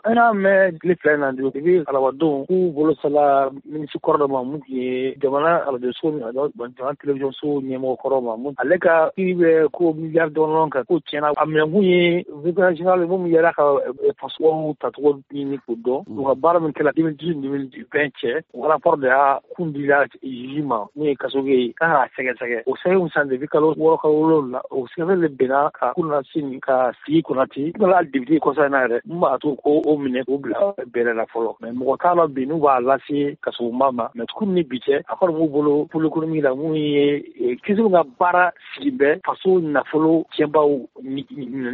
Ana me glifla na ndo bi alawadon ku bolo sala minisi koroma mu ye jamana ala de so ban television so nyemo koroma mu aleka ibe ko milliard dollar ka ko chena amengu ye international mu yara ka paso tatwo ni ko do ko bara min kala 2020 wala porde a kundila yima ni kasoge ka sege o sai un sande vikalo woro ka wolola o sebe le bena ka kuna sin ka si kunati la dividi ko sa na re ma to ko o mine ko bla bere la folo mais mo kala binu ba la si kaso mama mais kunni biche akor mu bolo pour l'économie la mu ye kizu nga bara sibe faso na folo chemba ni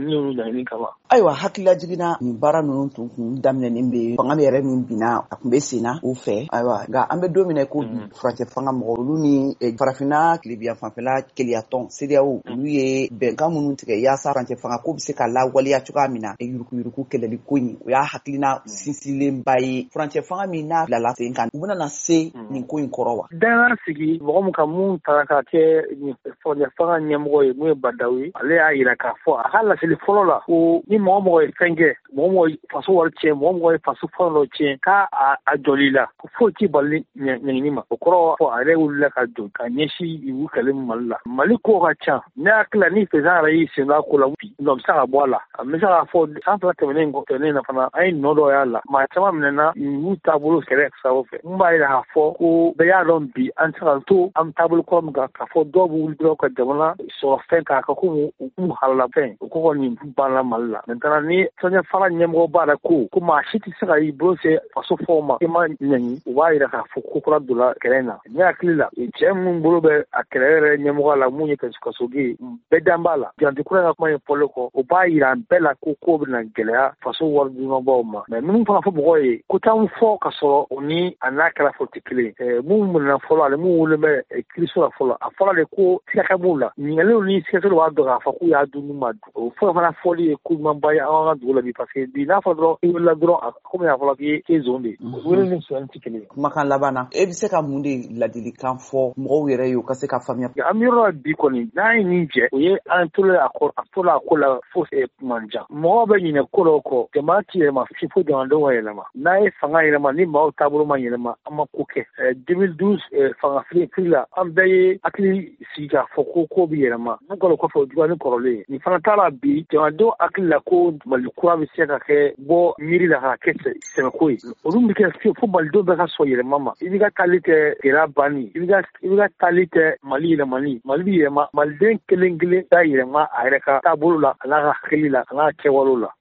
kama aywa hakila jigina ni bara nunu tun damne nimbe fanga mere min bina akumbe sina u fe aywa ga ambe domine ko frate fanga mo ni farafina klibia fanfela keliaton CDAO lui benga munun tige ya sarante fanga ko bise kala wali ya chuka mina yuruku keleli kuni ya haklina sinsile mbayi frate fanga mina la senkan ubuna na se ni ko inkorowa dana sigi bomu kamun taraka ke ni fanya fanga nyamgo ye mu badawi ale ayira ka fo hala sili folo la o ni mo fenge mo faso warche mo faso folo che ka a jolila ko foti balli nyini ma ko fo ale wulla ka do ka nyeshi iwu kalim malla maliko ka cha na kala ni peza rai sina ko la pi no sa bola amisa fo sa fa temene ngo tene na fana ai no do yalla ma tama menena iwu tabulu kere sa ofe mbai la fo ko be ya don bi an ta to am tabulu ko mga ka fo do bu wuldo ka jamana so fen ka ko mu halala fen ko ni bala malla mentana ni sonya fala nyemgo bara ko kuma shiti saka yi brose faso forma ima nyani waira ka fo ko kula dula kerena nya klila jemu bulobe akrere nyemgo la munye ka sogi bedambala janti kula ka mai poloko o bayira bela ko na gelea faso war du no boma mais mun fa fo boye ko tam fo ka so oni anakala fo tikile mun na fo la mu wulme kristo la fo la afala le ko tika bula ngale ni seto wa do fa ku ya du ma do fo fa fo li ku mambaya anga do la bi parce que bi na fo do la dro ko ya fo la ki zonde wele ni so tikile makan labana e bi se ka munde ladili kan fo mo were yo ka se ka famia amiro bi ko ni nai ni je o ye antole akor atola kola fo e manja mo ba ni ne ko temati e ma fifo de ando wa yelama nai fanga yelama ni ma tabulu ma yelama amma koke 2012 fanga frila ambe akili siga fo ko bi yelama ngolo ko fo juani korole ni fanga tala bi jando akila ko malikura bi se ka ke bo miri la ka kese se ko yi odum bi ke fo baldo be ka so yelama ma ibiga kalite era bani ibiga kalite mali yelama malden kelengele da yelama ayreka tabulu la ala khilila ala kewalo la